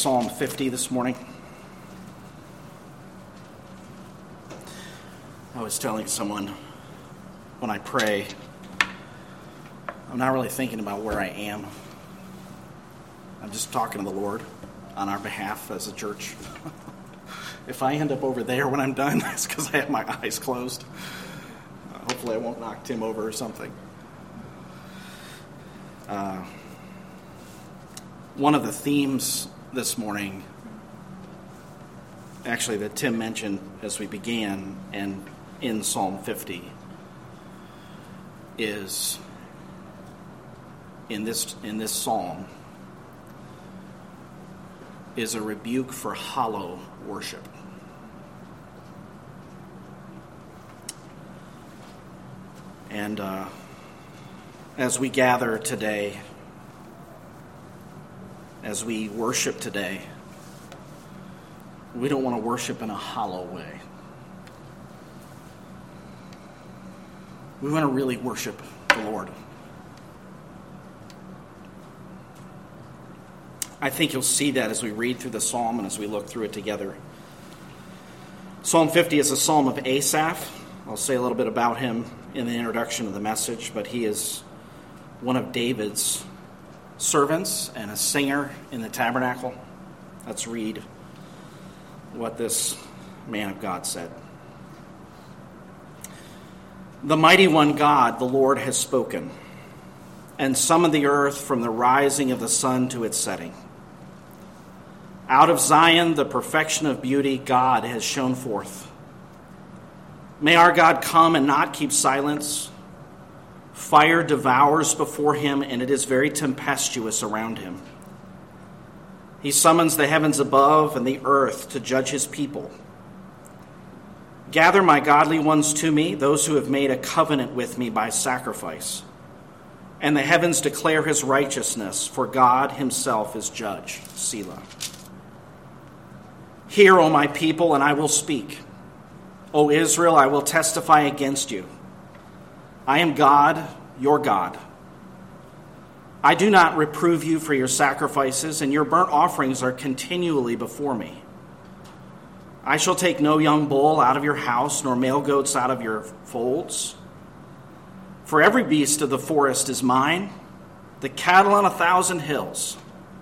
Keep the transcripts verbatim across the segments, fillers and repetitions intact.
Psalm fifty this morning. I was telling someone when I pray, I'm not really thinking about where I am. I'm just talking to the Lord on our behalf as a church. If I end up over there when I'm done, it's because I have my eyes closed. Uh, hopefully I won't knock Tim over or something. Uh, one of the themes this morning, actually that Tim mentioned as we began and in Psalm fifty, is in this in this psalm is a rebuke for hollow worship. And uh, as we gather today, as we worship today, we don't want to worship in a hollow way. We want to really worship the Lord. I think you'll see that as we read through the psalm and as we look through it together. Psalm fifty is a psalm of Asaph. I'll say a little bit about him in the introduction of the message, but he is one of David's servants and a singer in the tabernacle. Let's read what this man of God said. The mighty one God, the Lord, has spoken, and summoned the earth from the rising of the sun to its setting. Out of Zion, the perfection of beauty, God has shone forth. May our God come and not keep silence. Fire devours before him, and it is very tempestuous around him. He summons the heavens above and the earth to judge his people. Gather my godly ones to me, those who have made a covenant with me by sacrifice. And the heavens declare his righteousness, for God himself is judge. Selah. Hear, O my people, and I will speak. O Israel, I will testify against you. I am God, your God. I do not reprove you for your sacrifices, and your burnt offerings are continually before me. I shall take no young bull out of your house, nor male goats out of your folds. For every beast of the forest is mine, the cattle on a thousand hills.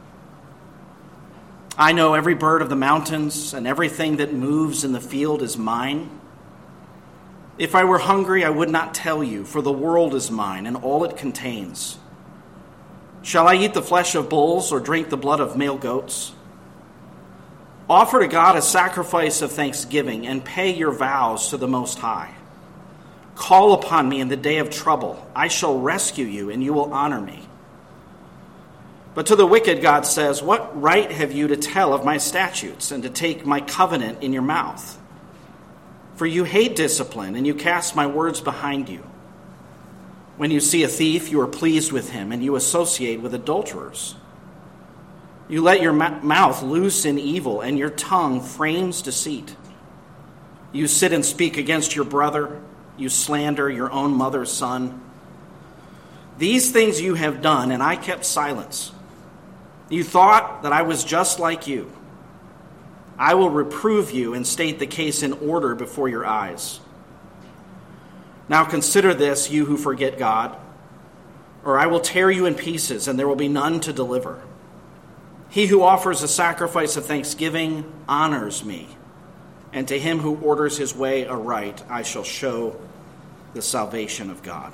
I know every bird of the mountains, and everything that moves in the field is mine. If I were hungry, I would not tell you, for the world is mine, and all it contains. Shall I eat the flesh of bulls, or drink the blood of male goats? Offer to God a sacrifice of thanksgiving, and pay your vows to the Most High. Call upon me in the day of trouble. I shall rescue you, and you will honor me. But to the wicked, God says, what right have you to tell of my statutes, and to take my covenant in your mouth? For you hate discipline, and you cast my words behind you. When you see a thief, you are pleased with him, and you associate with adulterers. You let your mouth loose in evil, and your tongue frames deceit. You sit and speak against your brother. You slander your own mother's son. These things you have done, and I kept silence. You thought that I was just like you. I will reprove you and state the case in order before your eyes. Now consider this, you who forget God, or I will tear you in pieces, and there will be none to deliver. He who offers a sacrifice of thanksgiving honors me, and to him who orders his way aright, I shall show the salvation of God.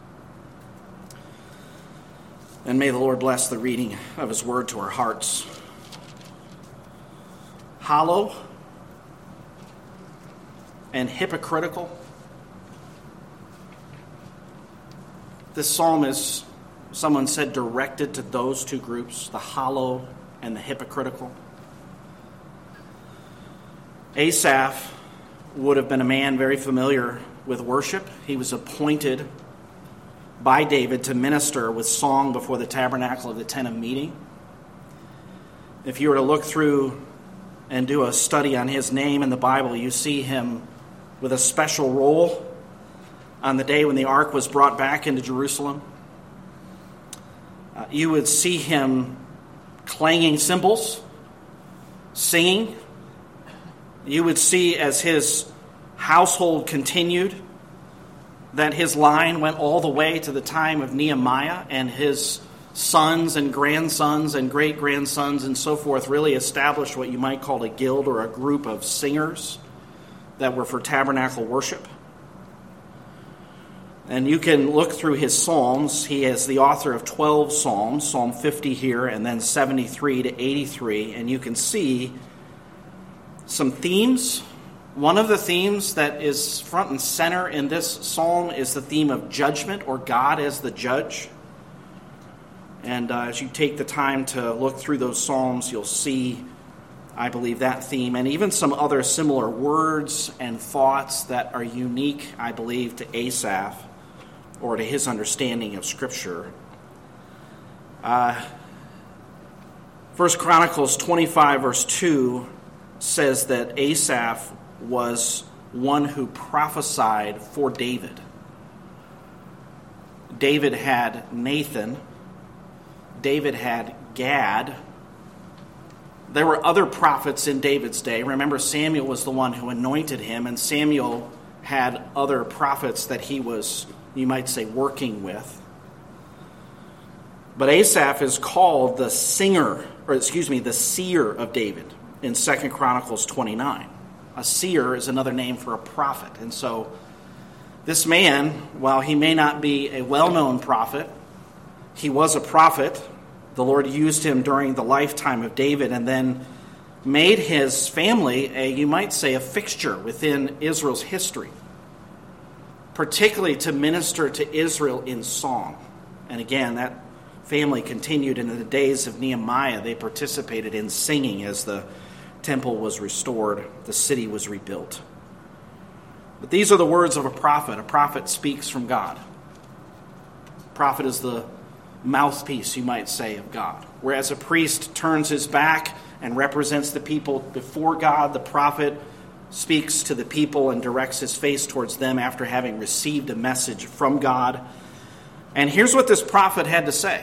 And may the Lord bless the reading of his word to our hearts. Hollow and hypocritical. This psalm is, someone said, directed to those two groups, the hollow and the hypocritical. Asaph would have been a man very familiar with worship. He was appointed by David to minister with song before the tabernacle of the tent of meeting. If you were to look through and do a study on his name in the Bible, you see him with a special role on the day when the ark was brought back into Jerusalem. Uh, you would see him clanging cymbals singing. You would see as his household continued that his line went all the way to the time of Nehemiah, and his sons and grandsons and great-grandsons and so forth really established what you might call a guild or a group of singers that were for tabernacle worship. And you can look through his psalms. He is the author of twelve psalms, Psalm fifty here, and then seventy-three to eighty-three, and you can see some themes. One of the themes that is front and center in this psalm is the theme of judgment, or God as the judge. And uh, as you take the time to look through those psalms, you'll see, I believe, that theme, and even some other similar words and thoughts that are unique, I believe, to Asaph, or to his understanding of Scripture. Uh, First Chronicles twenty-five, verse two, says that Asaph was one who prophesied for David. David had Nathan. David had Gad. There were other prophets in David's day. Remember, Samuel was the one who anointed him, and Samuel had other prophets that he was, you might say, working with. But Asaph is called the singer, or excuse me, the seer of David in Second Chronicles twenty-nine. A seer is another name for a prophet. And so this man, while he may not be a well-known prophet, he was a prophet. The Lord used him during the lifetime of David and then made his family, a, you might say, a fixture within Israel's history, particularly to minister to Israel in song. And again, that family continued into the days of Nehemiah. They participated in singing as the temple was restored, the city was rebuilt. But these are the words of a prophet. A prophet speaks from God. A prophet is the mouthpiece, you might say, of God. Whereas a priest turns his back and represents the people before God, the prophet speaks to the people and directs his face towards them after having received a message from God. And here's what this prophet had to say.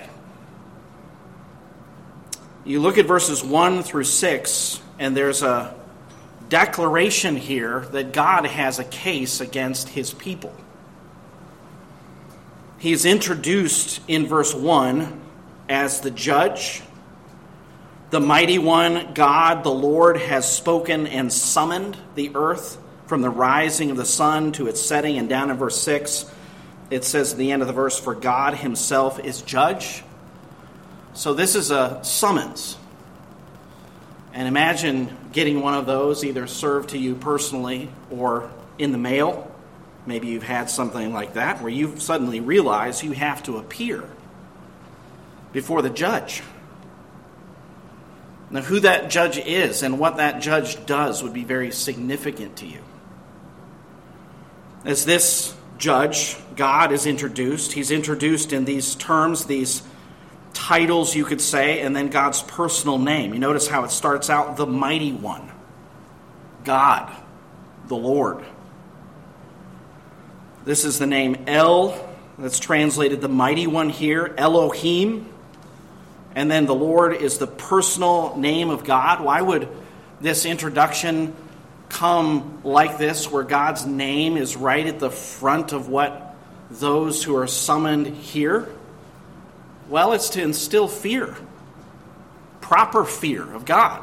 You look at verses one through six, and there's a declaration here that God has a case against his people. He's introduced in verse one as the judge. The mighty one, God, the Lord, has spoken and summoned the earth from the rising of the sun to its setting. And down in verse six, it says at the end of the verse, for God himself is judge. So this is a summons. And imagine getting one of those either served to you personally or in the mail. Maybe you've had something like that where you suddenly realize you have to appear before the judge. Now, who that judge is and what that judge does would be very significant to you. As this judge, God, is introduced, he's introduced in these terms, these titles, you could say, and then God's personal name. You notice how it starts out, the mighty one, God, the Lord. This is the name El, that's translated the mighty one here, Elohim. And then the Lord is the personal name of God. Why would this introduction come like this, where God's name is right at the front of what those who are summoned hear? Well, it's to instill fear, proper fear of God.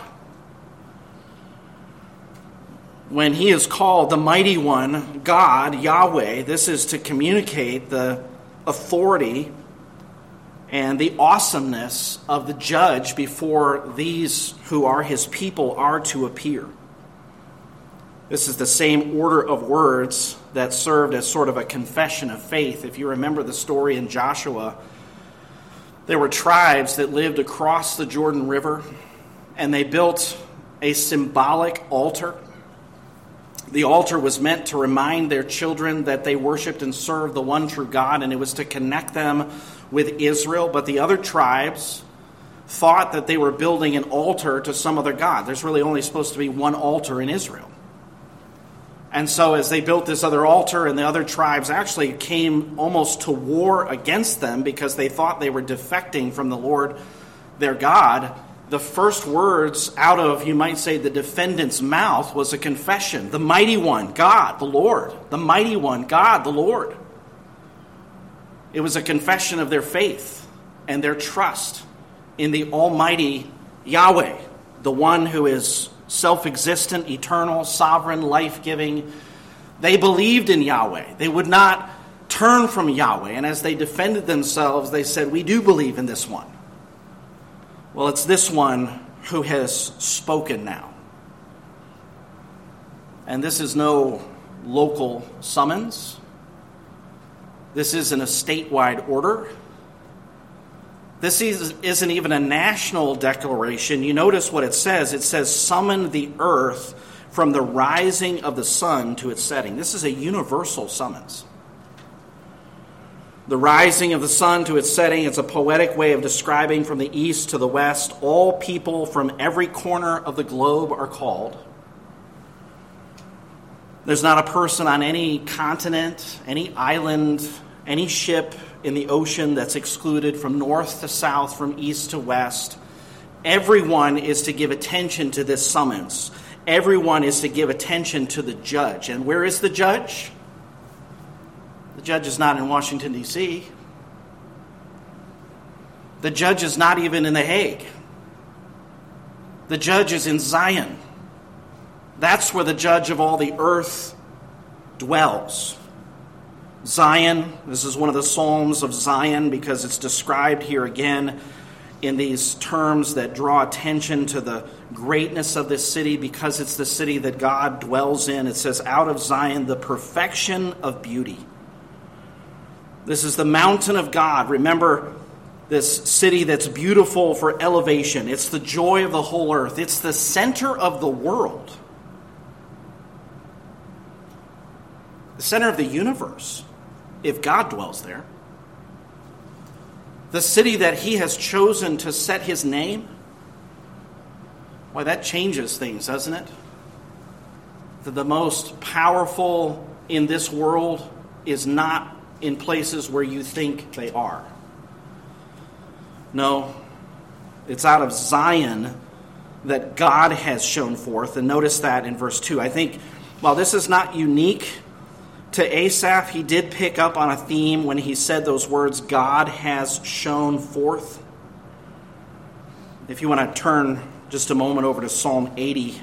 When he is called the mighty one, God, Yahweh, this is to communicate the authority and the awesomeness of the judge before these who are his people are to appear. This is the same order of words that served as sort of a confession of faith. If you remember the story in Joshua, there were tribes that lived across the Jordan River, and they built a symbolic altar. The altar was meant to remind their children that they worshiped and served the one true God, and it was to connect them with Israel. But the other tribes thought that they were building an altar to some other god. There's really only supposed to be one altar in Israel. And so as they built this other altar, and the other tribes actually came almost to war against them because they thought they were defecting from the Lord their God, the first words out of, you might say, the defendant's mouth was a confession. The mighty one, God, the Lord. The mighty one, God, the Lord. It was a confession of their faith and their trust in the almighty Yahweh, the one who is self-existent, eternal, sovereign, life-giving. They believed in Yahweh. They would not turn from Yahweh. And as they defended themselves, they said, we do believe in this one. Well, it's this one who has spoken now. And this is no local summons. This isn't a statewide order. This isn't even a national declaration. You notice what it says. It says, summon the earth from the rising of the sun to its setting. This is a universal summons. The rising of the sun to its setting, it's a poetic way of describing from the east to the west. All people from every corner of the globe are called. There's not a person on any continent, any island, any ship in the ocean that's excluded from north to south, from east to west. Everyone is to give attention to this summons. Everyone is to give attention to the judge. And where is the judge? The judge is not in Washington, D C The judge is not even in The Hague. The judge is in Zion. That's where the judge of all the earth dwells. Zion, this is one of the Psalms of Zion because it's described here again in these terms that draw attention to the greatness of this city because it's the city that God dwells in. It says, out of Zion, the perfection of beauty. This is the mountain of God. Remember, this city that's beautiful for elevation. It's the joy of the whole earth. It's the center of the world. The center of the universe, if God dwells there. The city that he has chosen to set his name. Why, that changes things, doesn't it? That the most powerful in this world is not in places where you think they are. No, it's out of Zion that God has shown forth. And notice that in verse two. I think, while this is not unique to Asaph, he did pick up on a theme when he said those words, God has shown forth. If you want to turn just a moment over to Psalm eighty.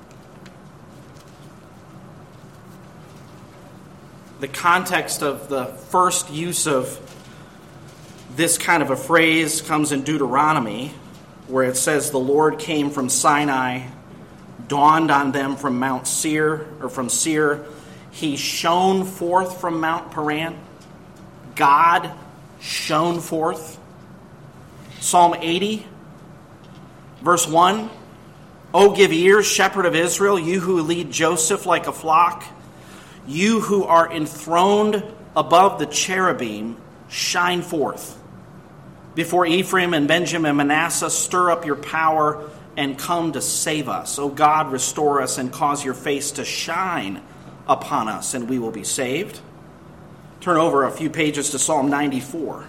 The context of the first use of this kind of a phrase comes in Deuteronomy, where it says, the Lord came from Sinai, dawned on them from Mount Seir, or from Seir. He shone forth from Mount Paran. God shone forth. Psalm eighty, verse one. O give ears, shepherd of Israel, you who lead Joseph like a flock. You who are enthroned above the cherubim, shine forth. Before Ephraim and Benjamin and Manasseh, stir up your power and come to save us. O God, restore us and cause your face to shine upon us, and we will be saved. Turn over a few pages to Psalm ninety-four.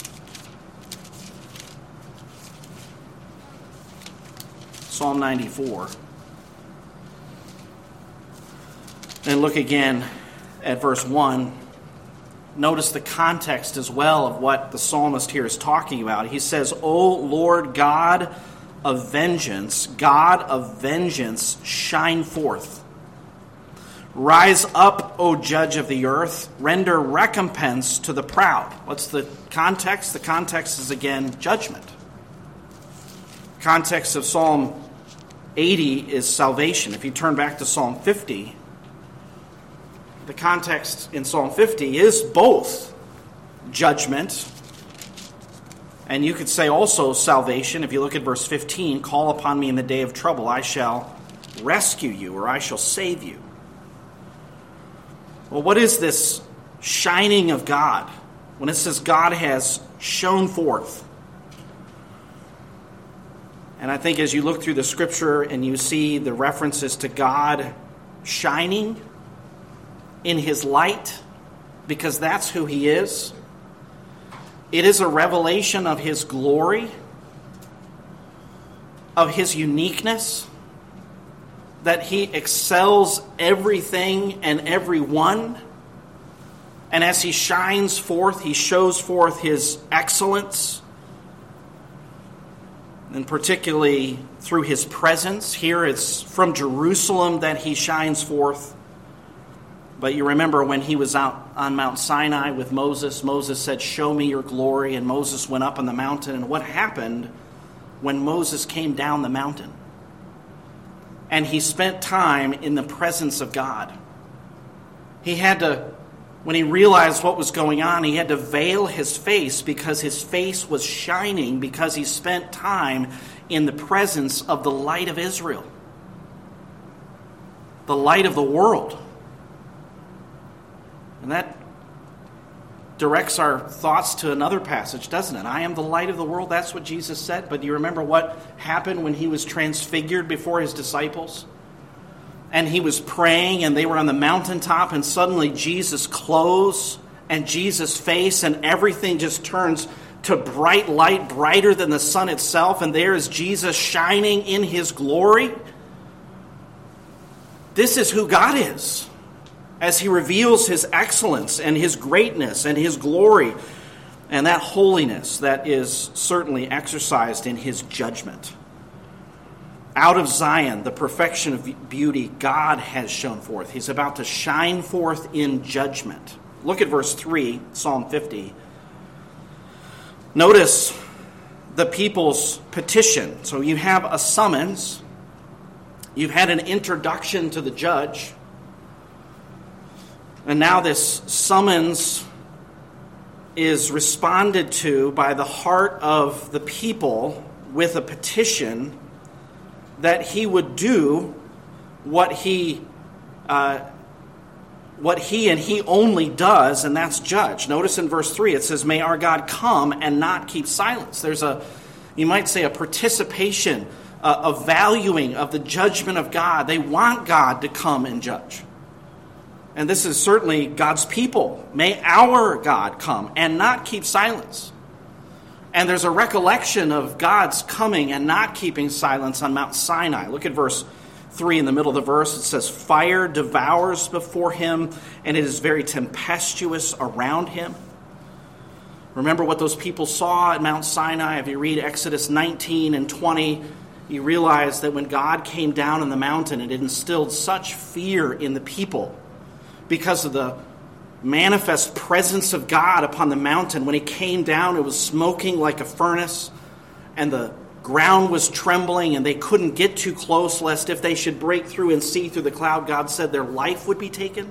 Psalm ninety-four. And look again at verse one. Notice the context as well of what the psalmist here is talking about. He says, O Lord God of vengeance, God of vengeance, shine forth. Rise up, O judge of the earth, render recompense to the proud. What's the context? The context is again judgment. Context of Psalm eighty is salvation. If you turn back to Psalm fifty, the context in Psalm fifty is both judgment and you could say also salvation. If you look at verse fifteen, call upon me in the day of trouble, I shall rescue you, or I shall save you. Well, what is this shining of God? When it says God has shone forth. And I think as you look through the scripture and you see the references to God shining in his light, because that's who he is, it is a revelation of his glory. of his uniqueness, that he excels everything and everyone. And as he shines forth, he shows forth his excellence, and particularly through his presence. Here it's from Jerusalem that he shines forth. But you remember when he was out on Mount Sinai with Moses, Moses said, "Show me your glory." And Moses went up on the mountain. And what happened when Moses came down the mountain? And he spent time in the presence of God. He had to, when he realized what was going on, he had to veil his face because his face was shining because he spent time in the presence of the light of Israel, the light of the world. And that directs our thoughts to another passage, doesn't it? I am the light of the world. That's what Jesus said. But do you remember what happened when he was transfigured before his disciples? And he was praying, and they were on the mountaintop, and suddenly Jesus' clothes and Jesus' face and everything just turns to bright light, brighter than the sun itself, and there is Jesus shining in his glory. This is who God is, as he reveals his excellence and his greatness and his glory, and that holiness that is certainly exercised in his judgment. Out of Zion, the perfection of beauty, God has shone forth. He's about to shine forth in judgment. Look at verse three, Psalm fifty. Notice the people's petition. So you have a summons. You've had an introduction to the judge. And now this summons is responded to by the heart of the people with a petition that he would do what he uh, what he and he only does, and that's judge. Notice in verse three, it says, "May our God come and not keep silence." There's a, you might say, a participation, a, a valuing of the judgment of God. They want God to come and judge. And this is certainly God's people. May our God come and not keep silence. And there's a recollection of God's coming and not keeping silence on Mount Sinai. Look at verse three in the middle of the verse. It says, "Fire devours before him, and it is very tempestuous around him." Remember what those people saw at Mount Sinai. If you read Exodus nineteen and twenty, you realize that when God came down on the mountain, it instilled such fear in the people because of the manifest presence of God upon the mountain. When he came down, it was smoking like a furnace, and the ground was trembling, and they couldn't get too close, lest if they should break through and see through the cloud, God said their life would be taken.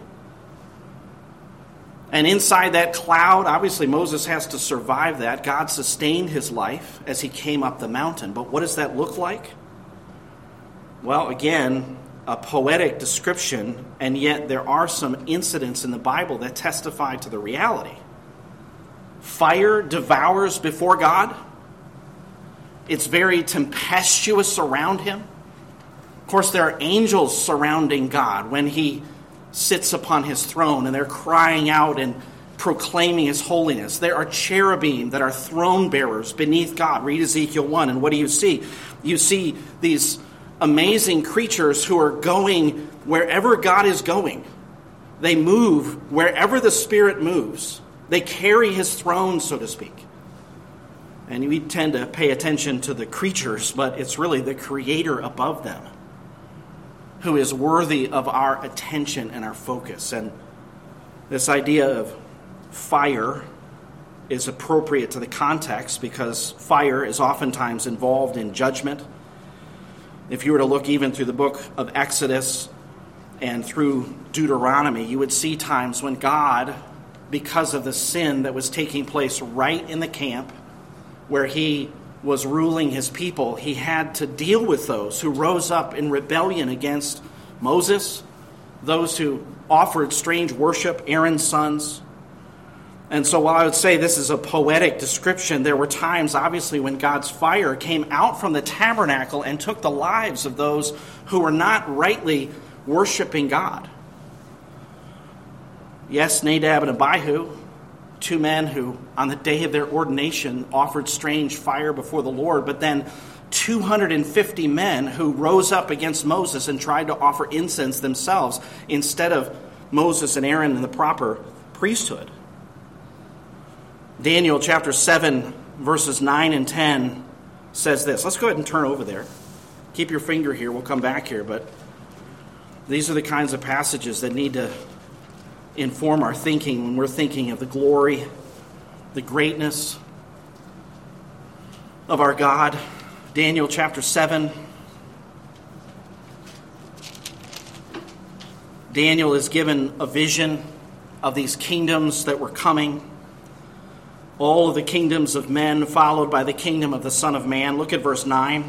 And inside that cloud, obviously Moses has to survive that. God sustained his life as he came up the mountain. But what does that look like? Well, again, a poetic description, and yet there are some incidents in the Bible that testify to the reality. Fire devours before God. It's very tempestuous around him. Of course, there are angels surrounding God when he sits upon his throne, and they're crying out and proclaiming his holiness. There are cherubim that are throne bearers beneath God. Read Ezekiel one, and what do you see? You see these amazing creatures who are going wherever God is going. They move wherever the Spirit moves. They carry his throne, so to speak. And we tend to pay attention to the creatures, but it's really the Creator above them who is worthy of our attention and our focus. And this idea of fire is appropriate to the context because fire is oftentimes involved in judgment. If you were to look even through the book of Exodus and through Deuteronomy, you would see times when God, because of the sin that was taking place right in the camp where he was ruling his people, he had to deal with those who rose up in rebellion against Moses, those who offered strange worship, Aaron's sons. And so while I would say this is a poetic description, there were times, obviously, when God's fire came out from the tabernacle and took the lives of those who were not rightly worshiping God. Yes, Nadab and Abihu, two men who, on the day of their ordination, offered strange fire before the Lord, but then two hundred fifty men who rose up against Moses and tried to offer incense themselves instead of Moses and Aaron in the proper priesthood. Daniel chapter seven, verses nine and ten says this. Let's go ahead and turn over there. Keep your finger here. We'll come back here. But these are the kinds of passages that need to inform our thinking when we're thinking of the glory, the greatness of our God. Daniel chapter seven. Daniel is given a vision of these kingdoms that were coming. All of the kingdoms of men followed by the kingdom of the Son of Man. Look at verse nine.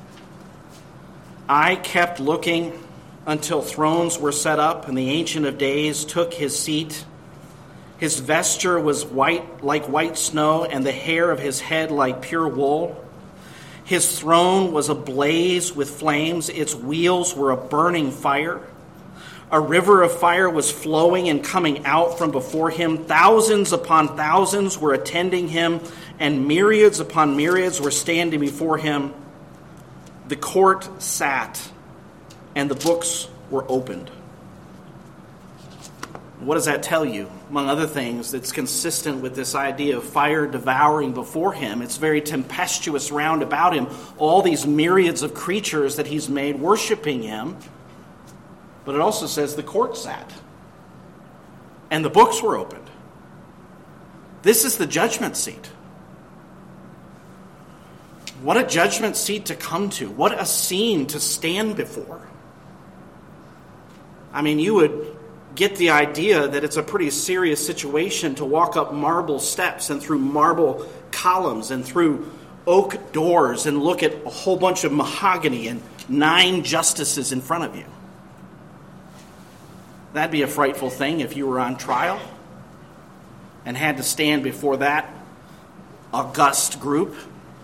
I kept looking until thrones were set up and the Ancient of Days took his seat. His vesture was white like white snow and the hair of his head like pure wool. His throne was ablaze with flames. Its wheels were a burning fire. A river of fire was flowing and coming out from before him. Thousands upon thousands were attending him, and myriads upon myriads were standing before him. The court sat, and the books were opened. What does that tell you? Among other things, it's consistent with this idea of fire devouring before him. It's very tempestuous round about him. All these myriads of creatures that he's made worshiping him. But it also says the court sat. And the books were opened. This is the judgment seat. What a judgment seat to come to. What a scene to stand before. I mean, you would get the idea that it's a pretty serious situation to walk up marble steps and through marble columns and through oak doors and look at a whole bunch of mahogany and nine justices in front of you. That'd be a frightful thing if you were on trial and had to stand before that august group.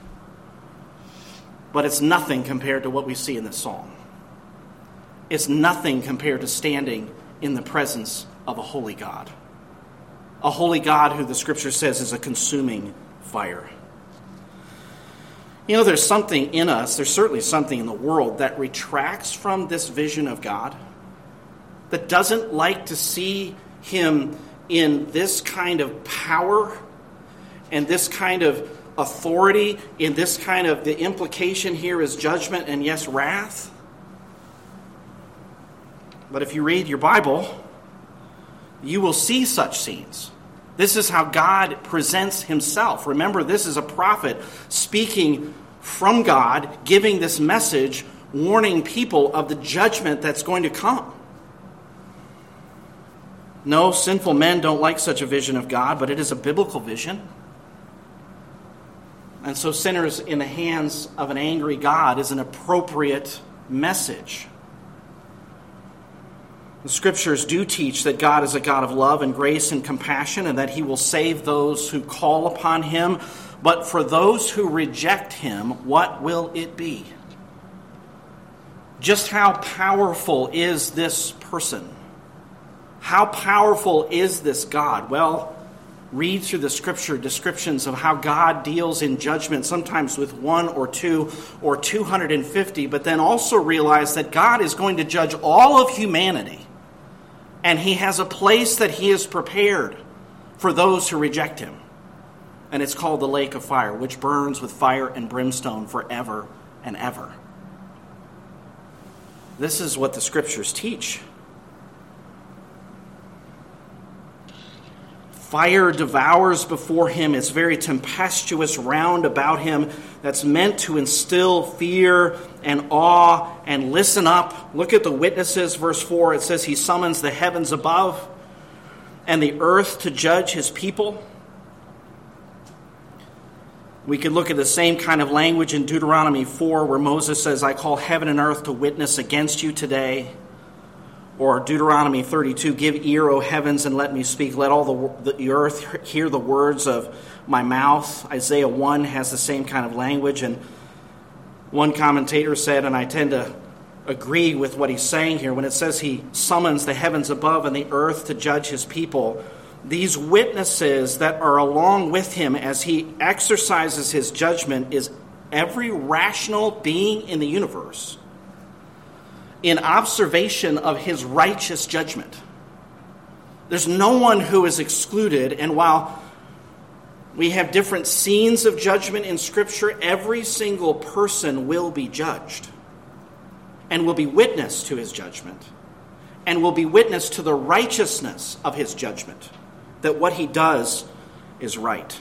But it's nothing compared to what we see in this psalm. It's nothing compared to standing in the presence of a holy God. A holy God who the Scripture says is a consuming fire. You know, there's something in us, there's certainly something in the world that retracts from this vision of God, that doesn't like to see him in this kind of power and this kind of authority, in this kind of, the implication here is judgment and yes, wrath. But if you read your Bible, you will see such scenes. This is how God presents himself. Remember, this is a prophet speaking from God, giving this message, warning people of the judgment that's going to come. No, sinful men don't like such a vision of God, but it is a biblical vision. And so sinners in the hands of an angry God is an appropriate message. The Scriptures do teach that God is a God of love and grace and compassion, and that he will save those who call upon him. But for those who reject him, what will it be? Just how powerful is this person? How powerful is this God? Well, read through the Scripture descriptions of how God deals in judgment, sometimes with one or two or two hundred fifty, but then also realize that God is going to judge all of humanity. And he has a place that he has prepared for those who reject him. And it's called the lake of fire, which burns with fire and brimstone forever and ever. This is what the Scriptures teach. Fire devours before him. It's very tempestuous round about him that's meant to instill fear and awe and listen up. Look at the witnesses, verse four. It says he summons the heavens above and the earth to judge his people. We could look at the same kind of language in Deuteronomy four where Moses says, I call heaven and earth to witness against you today. Or Deuteronomy thirty-two, give ear, O heavens, and let me speak. Let all the, the earth hear the words of my mouth. Isaiah one has the same kind of language. And one commentator said, and I tend to agree with what he's saying here, when it says he summons the heavens above and the earth to judge his people, these witnesses that are along with him as he exercises his judgment is every rational being in the universe in observation of his righteous judgment. There's no one who is excluded, and while we have different scenes of judgment in Scripture, every single person will be judged and will be witness to his judgment and will be witness to the righteousness of his judgment, that what he does is right.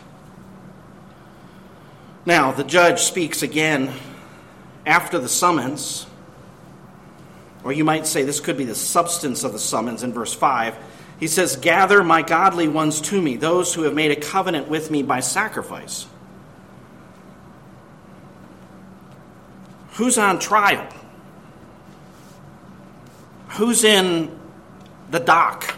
Now, the judge speaks again after the summons, or you might say this could be the substance of the summons in verse five. He says, "Gather my godly ones to me, those who have made a covenant with me by sacrifice." Who's on trial? Who's in the dock?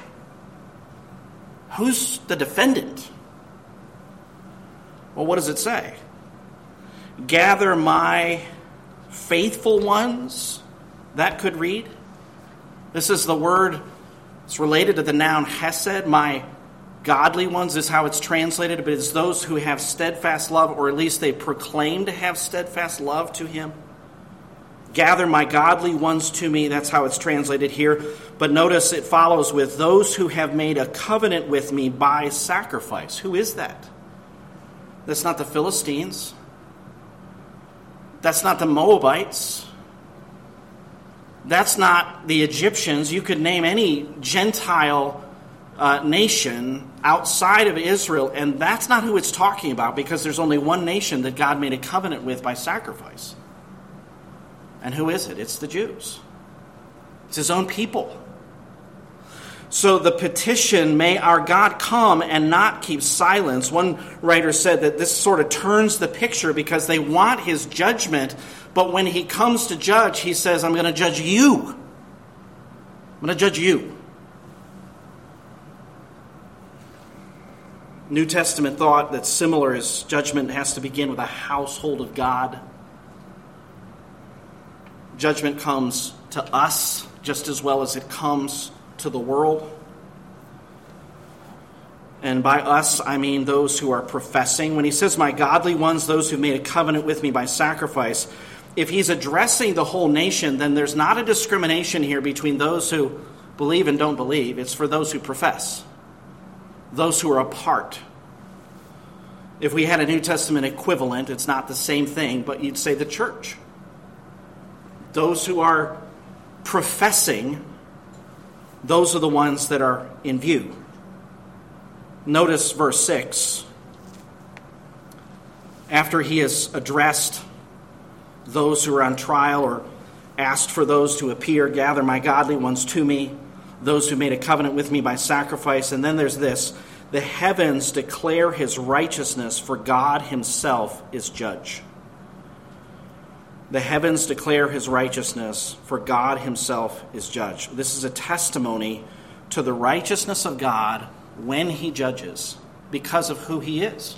Who's the defendant? Well, what does it say? "Gather my faithful ones." That could read. This is the word. It's related to the noun hesed. My godly ones is how it's translated, but it's those who have steadfast love, or at least they proclaim to have steadfast love to him. "Gather my godly ones to me." That's how it's translated here. But notice it follows with those who have made a covenant with me by sacrifice. Who is that? That's not the Philistines. That's not the Moabites. That's not the Egyptians. You could name any Gentile uh, nation outside of Israel, and that's not who it's talking about, because there's only one nation that God made a covenant with by sacrifice. And who is it? It's the Jews. It's his own people. So the petition, "May our God come and not keep silence." One writer said that this sort of turns the picture because they want his judgment, but when he comes to judge, he says, "I'm going to judge you. I'm going to judge you." New Testament thought that's similar is judgment has to begin with a household of God. Judgment comes to us just as well as it comes to the world. And by us, I mean those who are professing. When he says, "My godly ones," those who made a covenant with me by sacrifice, if he's addressing the whole nation, then there's not a discrimination here between those who believe and don't believe. It's for those who profess, those who are apart. If we had a New Testament equivalent, it's not the same thing, but you'd say the church. Those who are professing, those are the ones that are in view. Notice verse six. After he has addressed those who are on trial or asked for those to appear, "Gather my godly ones to me, those who made a covenant with me by sacrifice." And then there's this: "The heavens declare his righteousness, for God himself is judge." The heavens declare his righteousness, for God himself is judge. This is a testimony to the righteousness of God when he judges, because of who he is.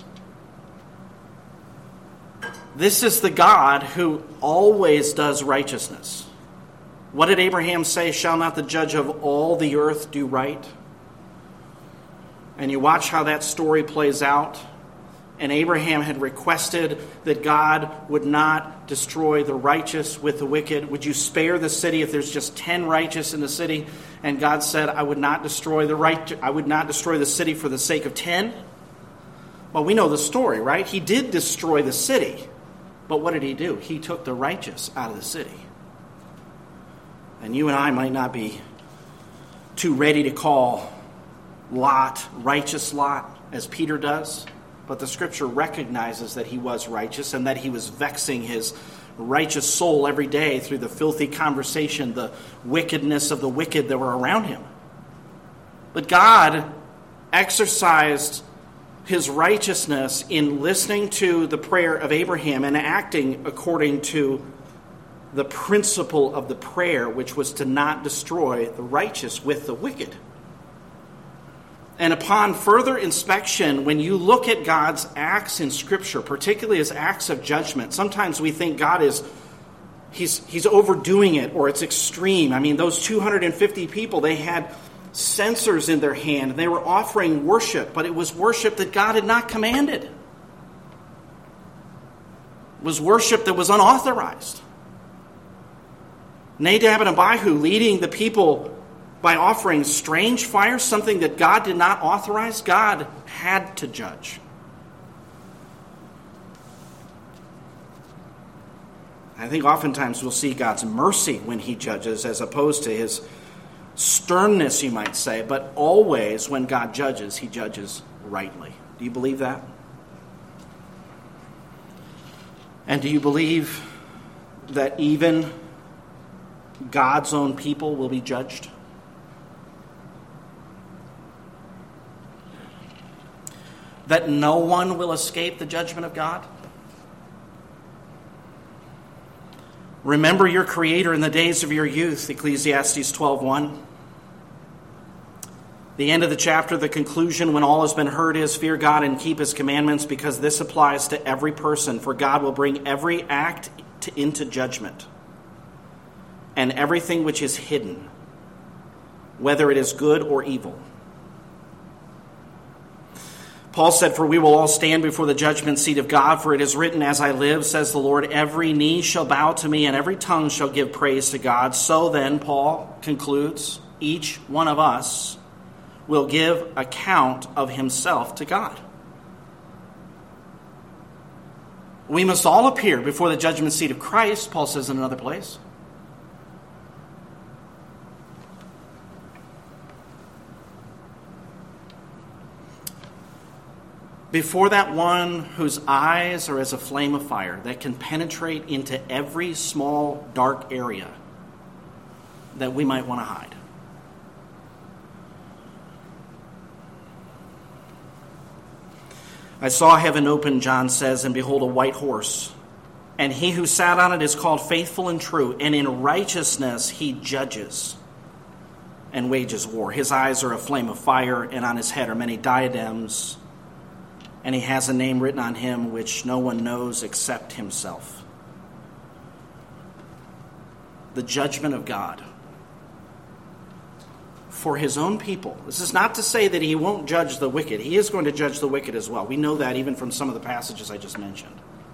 This is the God who always does righteousness. What did Abraham say? "Shall not the judge of all the earth do right?" And you watch how that story plays out. And Abraham had requested that God would not destroy the righteous with the wicked. "Would you spare the city if there's just ten righteous in the city?" And God said, "I would not destroy the right. I would not destroy the city for the sake of ten." Well, we know the story, right? He did destroy the city, but what did he do? He took the righteous out of the city. And you and I might not be too ready to call Lot righteous Lot, as Peter does. But the Scripture recognizes that he was righteous and that he was vexing his righteous soul every day through the filthy conversation, the wickedness of the wicked that were around him. But God exercised his righteousness in listening to the prayer of Abraham and acting according to the principle of the prayer, which was to not destroy the righteous with the wicked. And upon further inspection, when you look at God's acts in Scripture, particularly his acts of judgment, sometimes we think God is, he's, he's overdoing it, or it's extreme. I mean, those two hundred fifty people, they had censers in their hand, and they were offering worship, but it was worship that God had not commanded. was worship that was unauthorized. Nadab and Abihu leading the people by offering strange fire, something that God did not authorize. God had to judge. I think oftentimes we'll see God's mercy when he judges as opposed to his sternness, you might say. But always when God judges, he judges rightly. Do you believe that? And do you believe that even God's own people will be judged? That no one will escape the judgment of God? Remember your Creator in the days of your youth, Ecclesiastes twelve one. The end of the chapter, the conclusion, when all has been heard is, fear God and keep his commandments, because this applies to every person, for God will bring every act to, into judgment, and everything which is hidden, whether it is good or evil. Paul said, for we will all stand before the judgment seat of God, for it is written, as I live, says the Lord, every knee shall bow to me, and every tongue shall give praise to God. So then, Paul concludes, each one of us will give account of himself to God. We must all appear before the judgment seat of Christ, Paul says in another place. Before that one whose eyes are as a flame of fire that can penetrate into every small dark area that we might want to hide. I saw heaven open, John says, and behold, a white horse. And he who sat on it is called Faithful and True, and in righteousness he judges and wages war. His eyes are a flame of fire, and on his head are many diadems, and he has a name written on him which no one knows except himself. The judgment of God for his own people. This is not to say that he won't judge the wicked. He is going to judge the wicked as well. We know that even from some of the passages I just mentioned.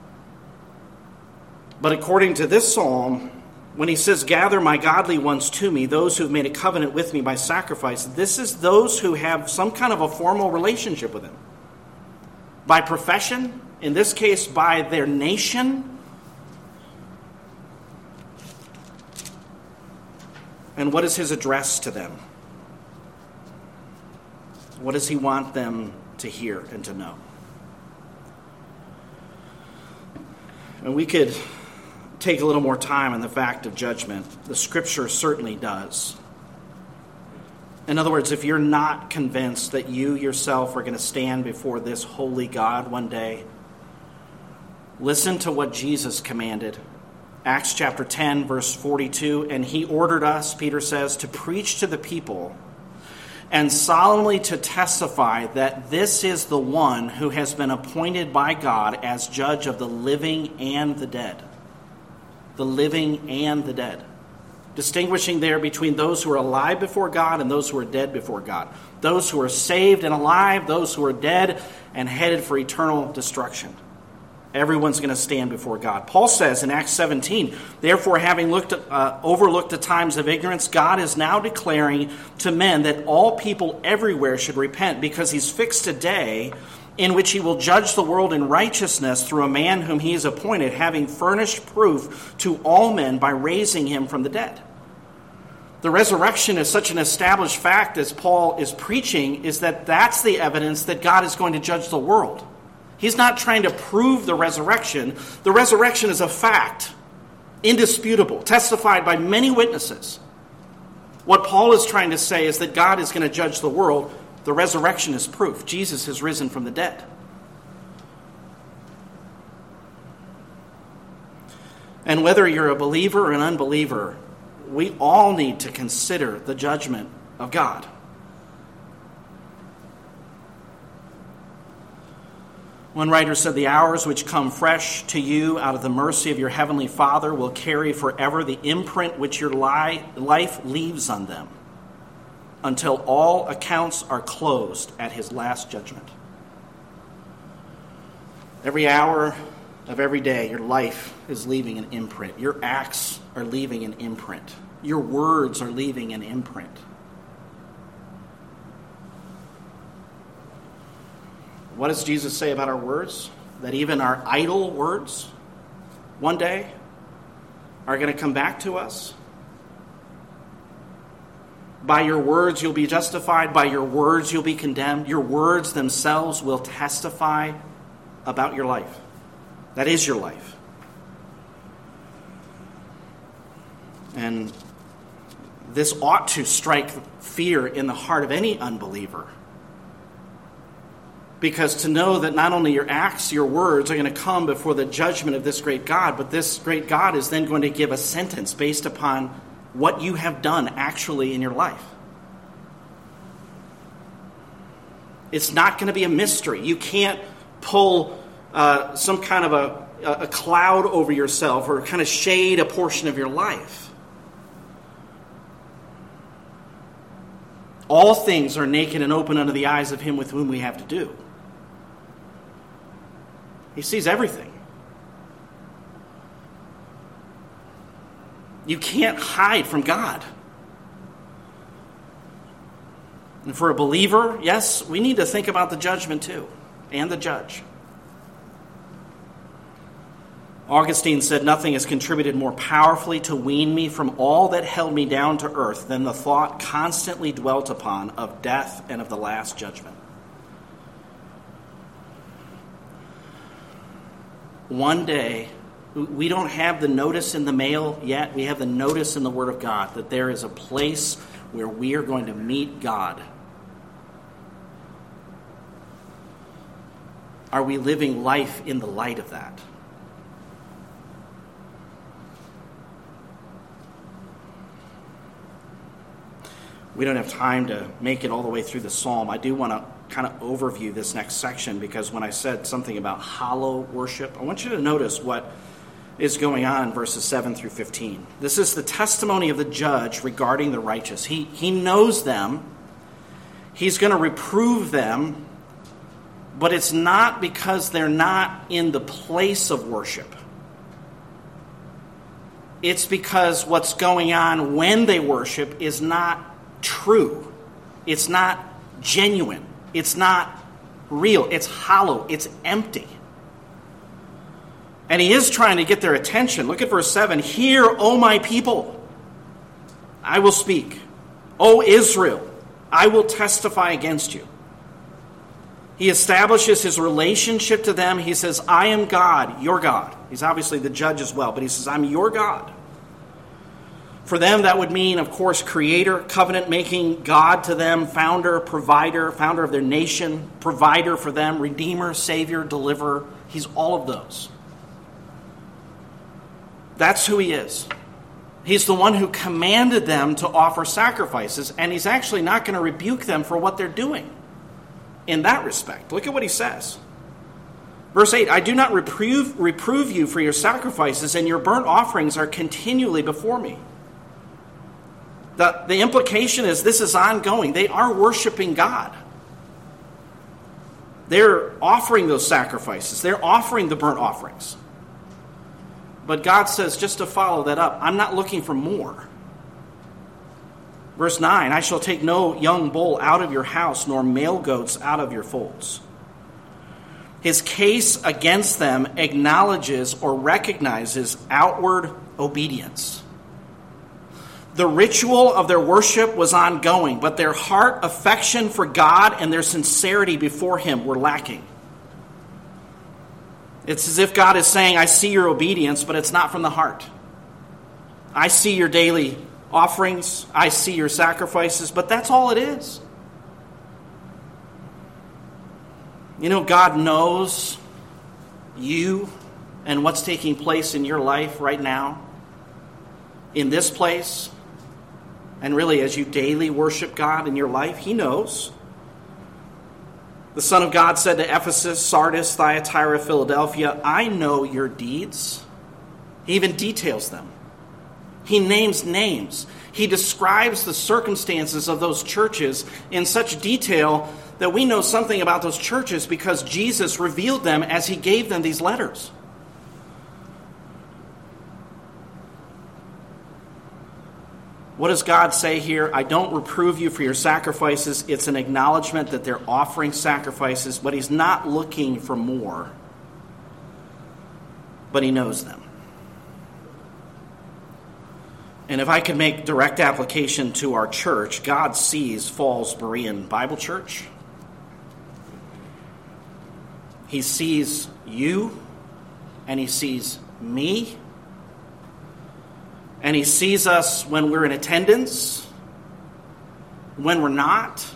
But according to this psalm, when he says, gather my godly ones to me, those who have made a covenant with me by sacrifice, this is those who have some kind of a formal relationship with him. By profession, in this case by their nation. And what is his address to them? What does he want them to hear and to know? And we could take a little more time on the fact of judgment. The Scripture certainly does. In other words, if you're not convinced that you yourself are going to stand before this holy God one day, listen to what Jesus commanded. Acts chapter ten, verse forty-two, and he ordered us, Peter says, to preach to the people and solemnly to testify that this is the one who has been appointed by God as judge of the living and the dead. The living and the dead. Distinguishing there between those who are alive before God and those who are dead before God. Those who are saved and alive, those who are dead and headed for eternal destruction. Everyone's going to stand before God. Paul says in Acts seventeen, therefore having looked at, uh, overlooked the times of ignorance, God is now declaring to men that all people everywhere should repent, because he's fixed a day in which he will judge the world in righteousness through a man whom he has appointed, having furnished proof to all men by raising him from the dead. The resurrection is such an established fact, as Paul is preaching, is that that's the evidence that God is going to judge the world. He's not trying to prove the resurrection. The resurrection is a fact, indisputable, testified by many witnesses. What Paul is trying to say is that God is going to judge the world. The resurrection is proof. Jesus has risen from the dead. And whether you're a believer or an unbeliever, we all need to consider the judgment of God. One writer said, the hours which come fresh to you out of the mercy of your heavenly Father will carry forever the imprint which your li- life leaves on them, until all accounts are closed at his last judgment. Every hour of every day, your life is leaving an imprint. Your acts are leaving an imprint. Your words are leaving an imprint. What does Jesus say about our words? That even our idle words one day are going to come back to us. By your words you'll be justified. By your words you'll be condemned. Your words themselves will testify about your life. That is your life. And this ought to strike fear in the heart of any unbeliever. Because to know that not only your acts, your words are going to come before the judgment of this great God, but this great God is then going to give a sentence based upon what you have done actually in your life. It's not going to be a mystery. You can't pull uh, some kind of a, a cloud over yourself or kind of shade a portion of your life. All things are naked and open unto the eyes of him with whom we have to do. He sees everything. You can't hide from God. And for a believer, yes, we need to think about the judgment too, and the judge. Augustine said, "Nothing has contributed more powerfully to wean me from all that held me down to earth than the thought constantly dwelt upon of death and of the last judgment." One day, we don't have the notice in the mail yet. We have the notice in the Word of God that there is a place where we are going to meet God. Are we living life in the light of that? We don't have time to make it all the way through the psalm. I do want to kind of overview this next section, because when I said something about hollow worship, I want you to notice what is going on in verses seven through fifteen. This is the testimony of the judge regarding the righteous. He, he knows them. He's going to reprove them, but it's not because they're not in the place of worship. It's because what's going on when they worship is not true. It's not genuine. It's not real. It's hollow. It's empty. And he is trying to get their attention. Look at verse seven. "Hear, O my people, I will speak. O Israel, I will testify against you." He establishes his relationship to them. He says, "I am God, your God." He's obviously the judge as well, but he says, "I'm your God." For them, that would mean, of course, creator, covenant-making God to them, founder, provider, founder of their nation, provider for them, redeemer, savior, deliverer. He's all of those. That's who he is. He's the one who commanded them to offer sacrifices, and he's actually not going to rebuke them for what they're doing in that respect. Look at what he says. Verse eight, "I do not reprove, reprove you for your sacrifices, and your burnt offerings are continually before me." The, the implication is this is ongoing. They are worshiping God. They're offering those sacrifices. They're offering the burnt offerings. But God says, just to follow that up, I'm not looking for more. Verse nine, "I shall take no young bull out of your house, nor male goats out of your folds." His case against them acknowledges or recognizes outward obedience. The ritual of their worship was ongoing, but their heart affection for God and their sincerity before him were lacking. It's as if God is saying, "I see your obedience, but it's not from the heart. I see your daily offerings. I see your sacrifices, but that's all it is." You know, God knows you and what's taking place in your life right now, in this place, and really as you daily worship God in your life. He knows. The Son of God said to Ephesus, Sardis, Thyatira, Philadelphia, "I know your deeds." He even details them. He names names. He describes the circumstances of those churches in such detail that we know something about those churches because Jesus revealed them as he gave them these letters. What does God say here? I don't reprove you for your sacrifices. It's an acknowledgement that they're offering sacrifices, but he's not looking for more. But he knows them. And if I could make direct application to our church, God sees Falls Berean Bible Church. He sees you, and he sees me, and he sees us when we're in attendance, when we're not.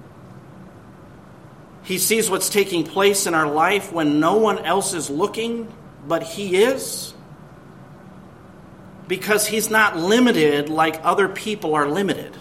He sees what's taking place in our life when no one else is looking, but he is. Because he's not limited like other people are limited.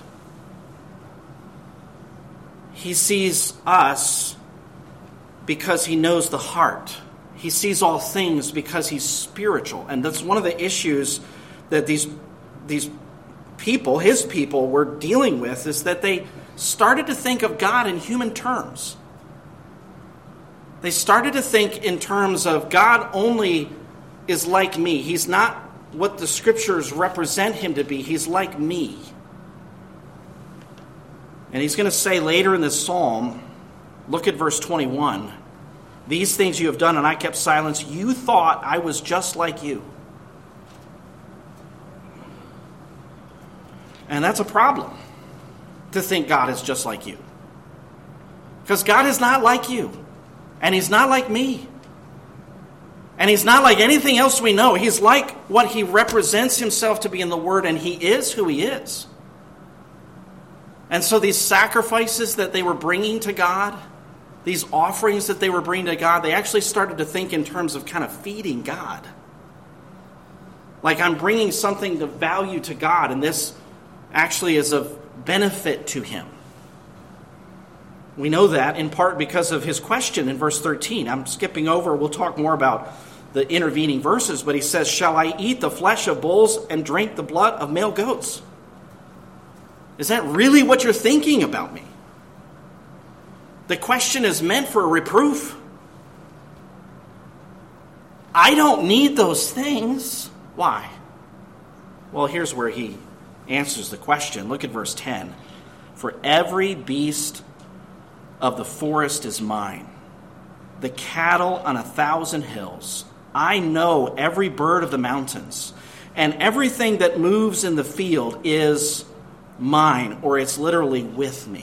He sees us because he knows the heart. He sees all things because he's spiritual. And that's one of the issues that these, these people, his people, were dealing with, is that they started to think of God in human terms. They started to think in terms of God only is like me. He's not what the scriptures represent him to be. He's like me. And he's going to say later in this psalm, look at verse twenty-one. These things you have done and I kept silence. You thought I was just like you. And that's a problem, to think God is just like you. Because God is not like you. And he's not like me. And he's not like anything else we know. He's like what he represents himself to be in the Word, and he is who he is. And so these sacrifices that they were bringing to God, these offerings that they were bringing to God, they actually started to think in terms of kind of feeding God. Like, I'm bringing something of value to God, and this actually is of benefit to him. We know that in part because of his question in verse thirteen. I'm skipping over. We'll talk more about the intervening verses, but he says, shall I eat the flesh of bulls and drink the blood of male goats? Is that really what you're thinking about me? The question is meant for a reproof. I don't need those things. Why? Well, here's where he answers the question. Look at verse ten. For every beast of the forest is mine, the cattle on a thousand hills. I know every bird of the mountains, and everything that moves in the field is mine, or it's literally with me.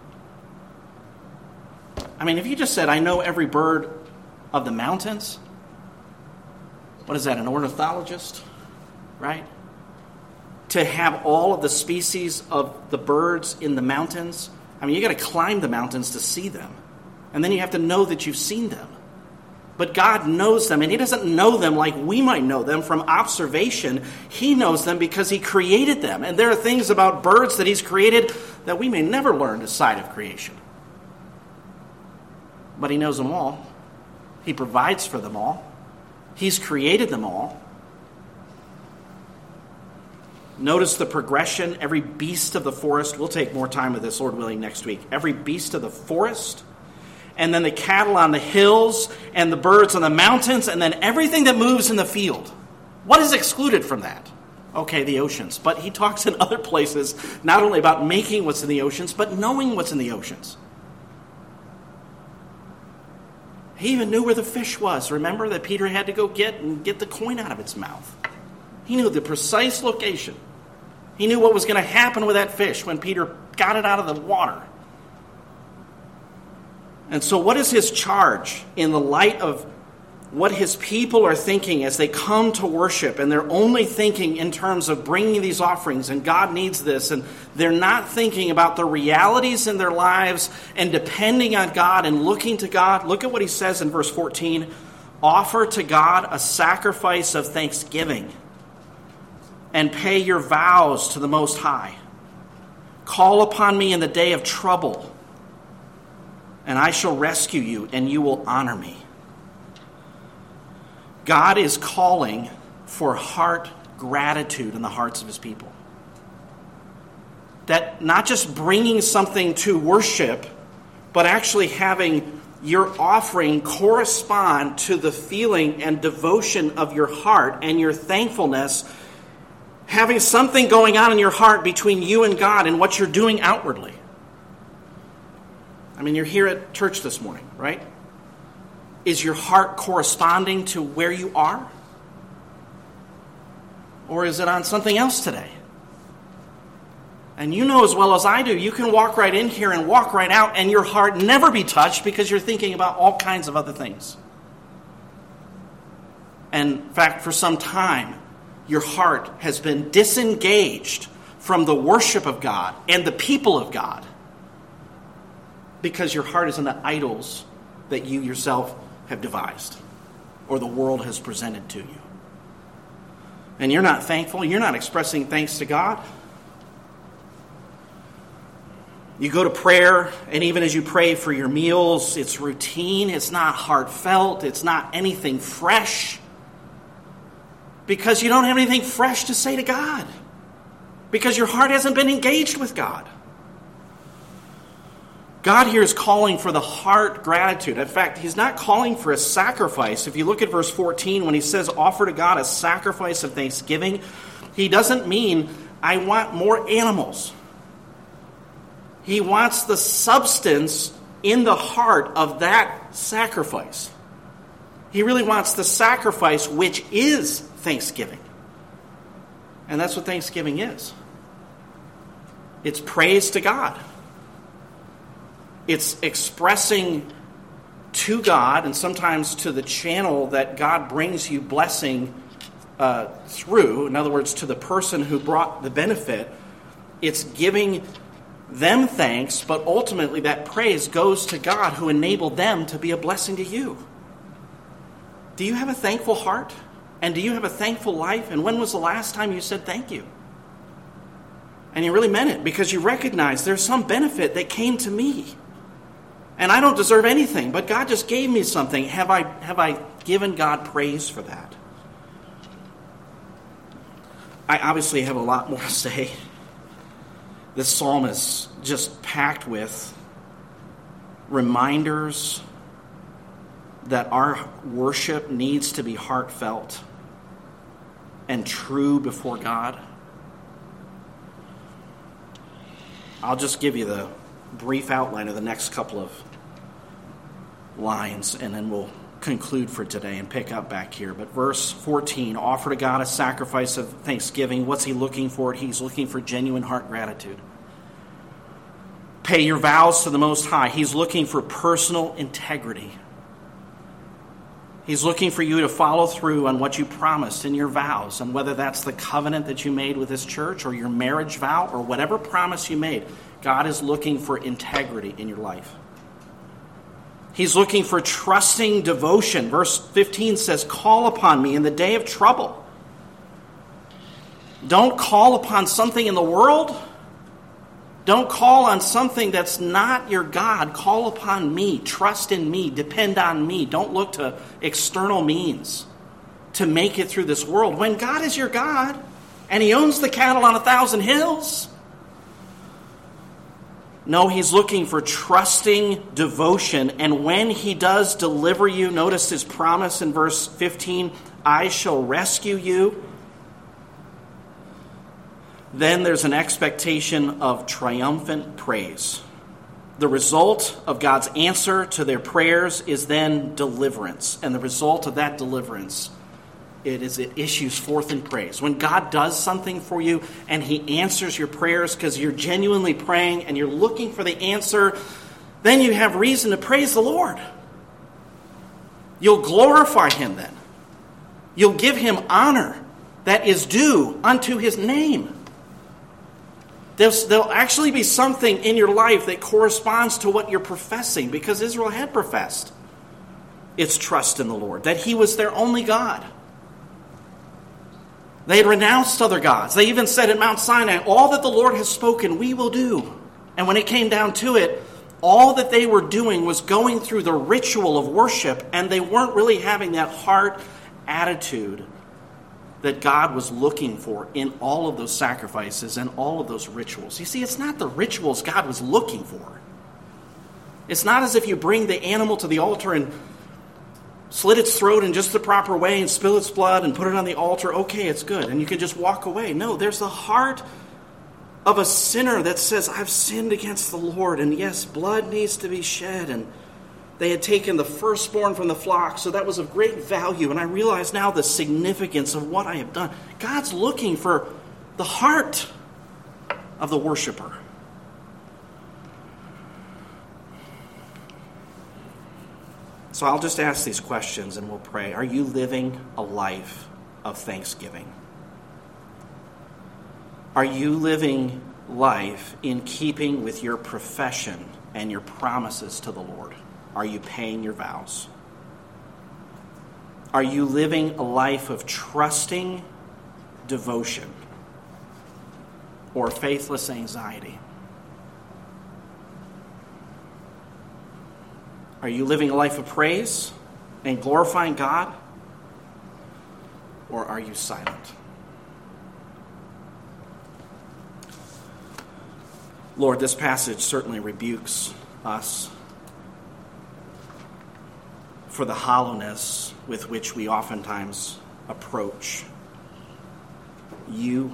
I mean, if you just said, I know every bird of the mountains, what is that, an ornithologist, right? To have all of the species of the birds in the mountains, I mean, you got to climb the mountains to see them. And then you have to know that you've seen them. But God knows them, and he doesn't know them like we might know them from observation. He knows them because he created them. And there are things about birds that he's created that we may never learn this side of creation. But he knows them all. He provides for them all. He's created them all. Notice the progression. Every beast of the forest. We'll take more time with this, Lord willing, next week. Every beast of the forest. And then the cattle on the hills. And the birds on the mountains. And then everything that moves in the field. What is excluded from that? Okay, the oceans. But he talks in other places not only about making what's in the oceans, but knowing what's in the oceans. He even knew where the fish was. Remember that Peter had to go get and get the coin out of its mouth. He knew the precise location. He knew what was going to happen with that fish when Peter got it out of the water. And so what is his charge in the light of what his people are thinking as they come to worship, and they're only thinking in terms of bringing these offerings, and God needs this, and they're not thinking about the realities in their lives and depending on God and looking to God? Look at what he says in verse fourteen. Offer to God a sacrifice of thanksgiving and pay your vows to the Most High. Call upon me in the day of trouble, and I shall rescue you, and you will honor me. God is calling for heart gratitude in the hearts of his people. That not just bringing something to worship, but actually having your offering correspond to the feeling and devotion of your heart and your thankfulness having something going on in your heart between you and God and what you're doing outwardly. I mean, you're here at church this morning, right? Is your heart corresponding to where you are? Or is it on something else today? And you know as well as I do, you can walk right in here and walk right out and your heart never be touched because you're thinking about all kinds of other things. And in fact, for some time, your heart has been disengaged from the worship of God and the people of God because your heart is in the idols that you yourself have devised or the world has presented to you. And you're not thankful. You're not expressing thanks to God. You go to prayer, and even as you pray for your meals, it's routine. It's not heartfelt. It's not anything fresh. Because you don't have anything fresh to say to God. Because your heart hasn't been engaged with God. God here is calling for the heart gratitude. In fact, he's not calling for a sacrifice. If you look at verse fourteen, when he says, offer to God a sacrifice of thanksgiving, he doesn't mean, I want more animals. He wants the substance in the heart of that sacrifice. He really wants the sacrifice, which is thanksgiving. And that's what thanksgiving is. It's praise to God. It's expressing to God, and sometimes to the channel that God brings you blessing uh, through, in other words, to the person who brought the benefit, it's giving them thanks, but ultimately that praise goes to God who enabled them to be a blessing to you. Do you have a thankful heart? And do you have a thankful life? And when was the last time you said thank you? And you really meant it because you recognize there's some benefit that came to me. And I don't deserve anything, but God just gave me something. Have I, have I given God praise for that? I obviously have a lot more to say. This psalm is just packed with reminders that our worship needs to be heartfelt and true before God. I'll just give you the brief outline of the next couple of lines, and then we'll conclude for today and pick up back here. But verse fourteen, offer to God a sacrifice of thanksgiving. What's he looking for? He's looking for genuine heart gratitude. Pay your vows to the Most High. He's looking for personal integrity. He's looking for you to follow through on what you promised in your vows, and whether that's the covenant that you made with this church or your marriage vow or whatever promise you made, God is looking for integrity in your life. He's looking for trusting devotion. Verse fifteen says, call upon me in the day of trouble. Don't call upon something in the world. Don't call on something that's not your God. Call upon me. Trust in me. Depend on me. Don't look to external means to make it through this world. When God is your God and he owns the cattle on a thousand hills. No, he's looking for trusting devotion. And when he does deliver you, notice his promise in verse fifteen, I shall rescue you. Then there's an expectation of triumphant praise. The result of God's answer to their prayers is then deliverance. And the result of that deliverance, it is it issues forth in praise. When God does something for you and he answers your prayers because you're genuinely praying and you're looking for the answer, then you have reason to praise the Lord. You'll glorify him then. You'll give him honor that is due unto his name. There's, there'll actually be something in your life that corresponds to what you're professing, because Israel had professed its trust in the Lord, that he was their only God. They had renounced other gods. They even said at Mount Sinai, all that the Lord has spoken, we will do. And when it came down to it, all that they were doing was going through the ritual of worship, and they weren't really having that heart attitude that God was looking for in all of those sacrifices and all of those rituals. You see, it's not the rituals God was looking for. It's not as if you bring the animal to the altar and slit its throat in just the proper way and spill its blood and put it on the altar, okay, it's good. And you can just walk away. No, there's the heart of a sinner that says, I've sinned against the Lord. And yes, blood needs to be shed. And they had taken the firstborn from the flock, so that was of great value. And I realize now the significance of what I have done. God's looking for the heart of the worshiper. So I'll just ask these questions and we'll pray. Are you living a life of thanksgiving? Are you living life in keeping with your profession and your promises to the Lord? Are you paying your vows? Are you living a life of trusting devotion or faithless anxiety? Are you living a life of praise and glorifying God? Or are you silent? Lord, this passage certainly rebukes us for the hollowness with which we oftentimes approach you.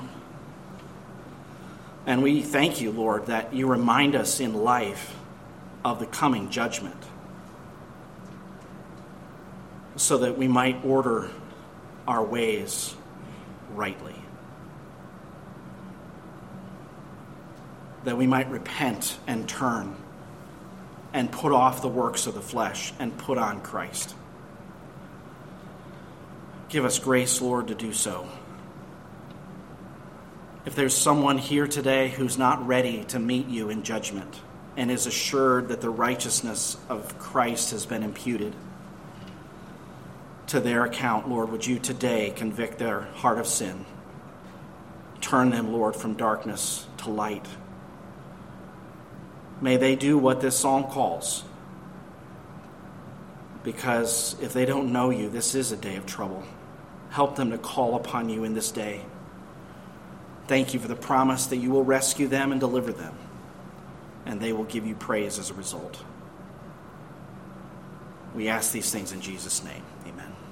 And we thank you, Lord, that you remind us in life of the coming judgment, so that we might order our ways rightly. That we might repent and turn and put off the works of the flesh and put on Christ. Give us grace, Lord, to do so. If there's someone here today who's not ready to meet you in judgment and is assured that the righteousness of Christ has been imputed to their account, Lord, would you today convict their heart of sin? Turn them, Lord, from darkness to light. May they do what this psalm calls, because if they don't know you, this is a day of trouble. Help them to call upon you in this day. Thank you for the promise that you will rescue them and deliver them, and they will give you praise as a result. We ask these things in Jesus' name. Amen.